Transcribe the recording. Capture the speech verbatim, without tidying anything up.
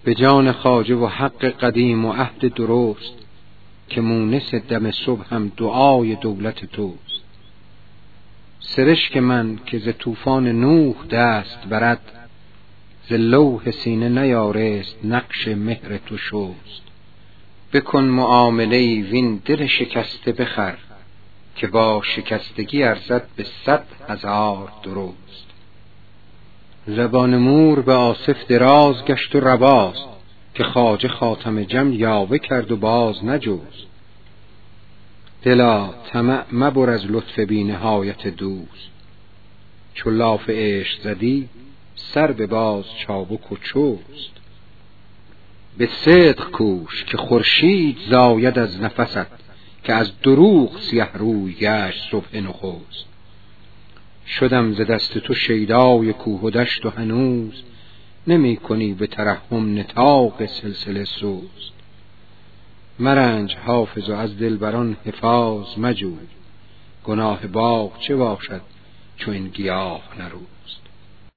به جان خواجه و حق قدیم و عهد درست، که مونس دم صبح هم دعای دولت توست. سرشک من که ز طوفان نوح دست برد، ز لوح سینه نیارست نقش مهر تو شست. بکن معامله وین دل شکسته بخر، که با شکستگی ارزد به صد هزار درست. زبان مور به آصف دراز گشت و رواست، که خواجه خاتم جم یاوه کرد و باز نجست. دلا طمع مبر از لطف بی نهایت دوست، چو لاف عشق زدی سر به باز چابک و چست. به صدق کوش که خورشید زاید از نفست، که از دروغ سیه روی گشت صبح نخست. شدم ز دست تو شیدای کوه و دشت و هنوز، نمی کنی به ترحم نطاق سلسله سوز. مرنج حافظ و از دلبران حفاظ مجوی، گناه باغ چه باشد چو این گیاه نروست.